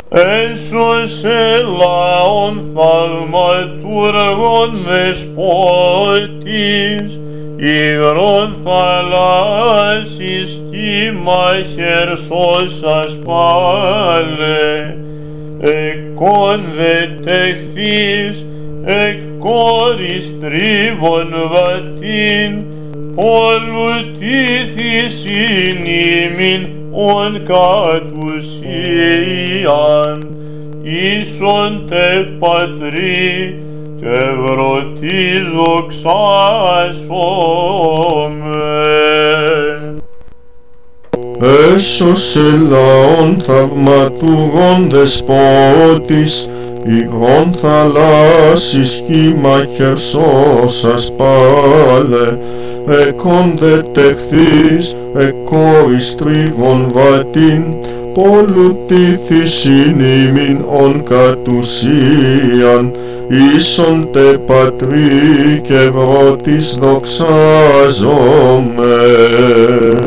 έσωσε λαόν θαυματούργων δεσπότης, υγρών θαλάσσης κύμα χερσώσας πάλε, εκών δε τεχθείς, εκ κόρης τρίβων βατήν, πολουτήθης ημίν ον κατουσίαν, ίσον τε πατρί και ευρωτής δοξάσομαι. Έσωσε λαόν θαυματούργων δεσπότης, υγρών θαλάσσης κύμα χερσώσας πάλε, εκών δε τεχθείς, εκ κόρης τρίβων βατήν, πολουτήθης ημίν ον κατουσίαν, ίσον τε πατρί και ευρωτής δοξάζομαι.